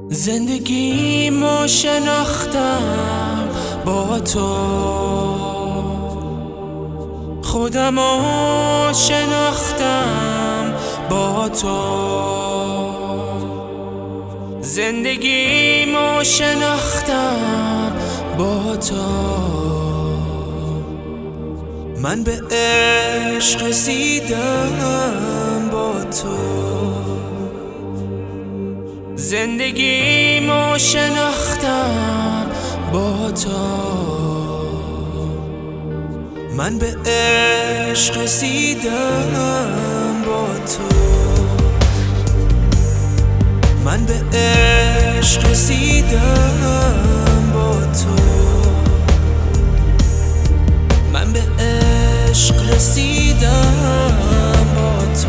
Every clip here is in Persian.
زندگیمو شناختم با تو، خودمو شناختم با تو، زندگیمو شناختم با تو. من به عشق رسیدم با تو، زندگیمو شناختم با تو. من به عشق رسیدم با تو، من به عشق رسیدم با تو، من به عشق رسیدم با تو.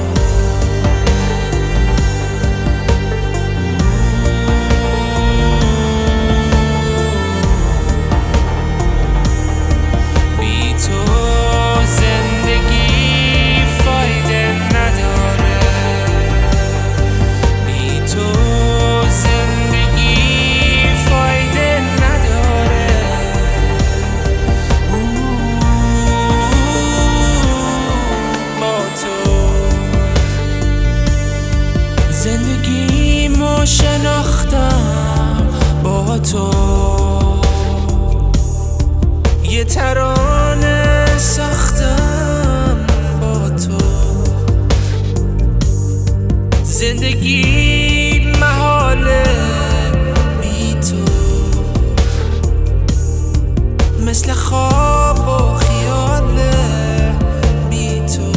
زندگیمو شناختم با تو، یه ترانه ساختم با تو. زندگی محاله بی تو، مثل خواب و خیاله بی تو،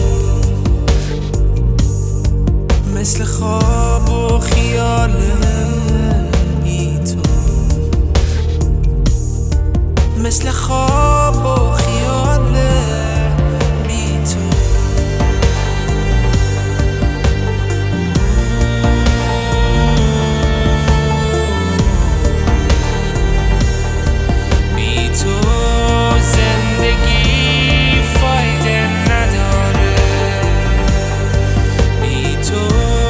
مثل خواب و خیاله بی تو، مثل خواب و خیاله بی تو. بی تو زندگی فایده نداره، بی تو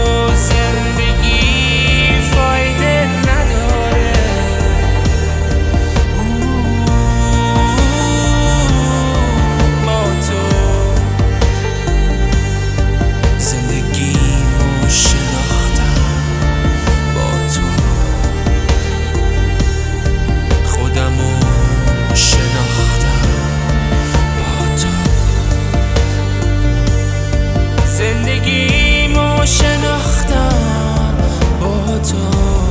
زندگیمو شناختم با تو،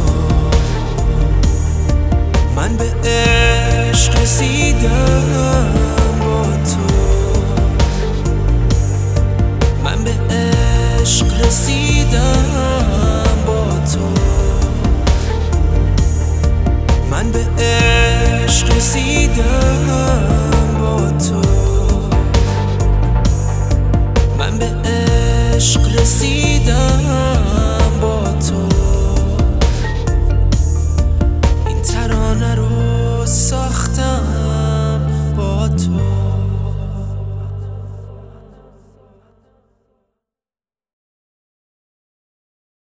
من به عشق رسیدم با تو، من به عشق رسیدم با تو، من به عشق رسیدم با تو، من به عشق رسیدم با تو. این ترانه رو ساختم با تو.